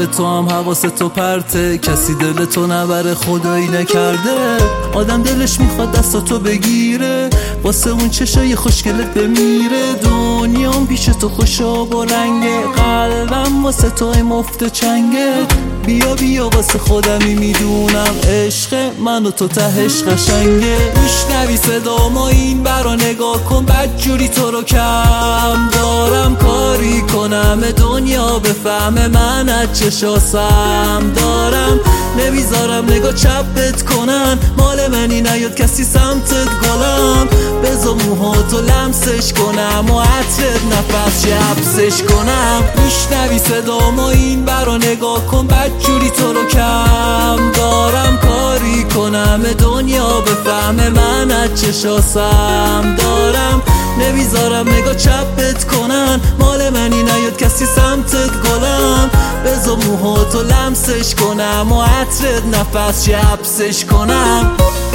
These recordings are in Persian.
تو هم حواستو پرته، کسی دل تو نبره خدایی نکرده. آدم دلش میخواد دستاتو بگیره، واسه اون چشای خوشگلت بمیره. دنیام پیش تو خوشاب و رنگه، قلبم واسه تو مفت چنگه. بیا بیا واسه خودمی میدونم، عشق من و تو تهش قشنگه. میشنوی صدامو این برا نگاه کن، بدجوری تو رو کم دارم. کاری کنم دنیا بفهمه من از چشاسم دارم. نمیذارم نگاه چپت کنن، مال منی نیاد کسی سمتت گلم. بذار موهاتو لمسش کنم و عطرت نفس حبسش کنم. میشنوی صدامو این برا نگاه کن، بدجوری تو رو کم دارم. کاری کنم دنیا بفهمه من از چشاسم دارم. نمیذارم نگاه چپت کنن، مال منی نیاد کسی سمتت گلم. بذار موهاتو لمسش کنم و عطرت نفس حبسش کنم.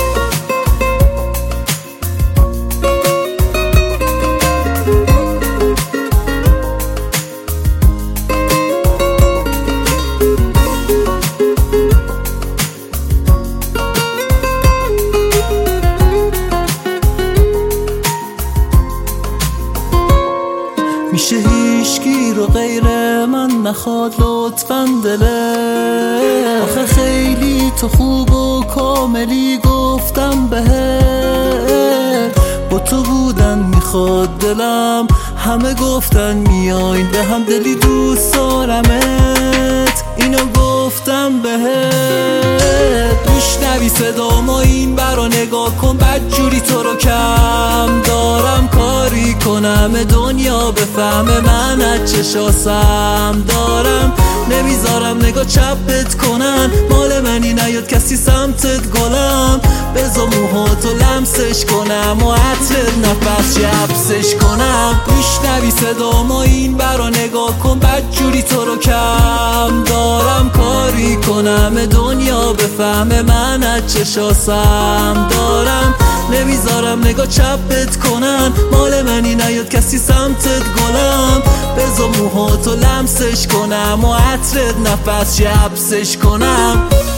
میشه هیچکی رو غیر من نخواد لطفاً دله. آخه خیلی تو خوب و کاملی گفتم بهت، با تو بودن میخواد دلم. همه گفتن میاین به هم، دلی دوست دارمت، اینو گفتم بهت. میشنوی صدامو این برا نگاه کن، بدجوری تو رو کم دارم. کاری کنم دنیا بفهمه من از چشاسم دارم. نمیذارم نگاه چپت کنن، مال منی نیاد کسی سمتت گلم. بذار موهاتو لمسش کنم و عطرت نفس حبسش کنم. میشنوی صدامو این برا نگاه کن، بدجوری تو رو کم دارم. کاری کنم دنیا بفهمه من از چشاسم دارم. نمیذارم نگاه چپت کنن، مال منی نیاد کسی سمتت گلم. بذار موهاتو لمسش کنم و عطرت نفس حبسش کنم.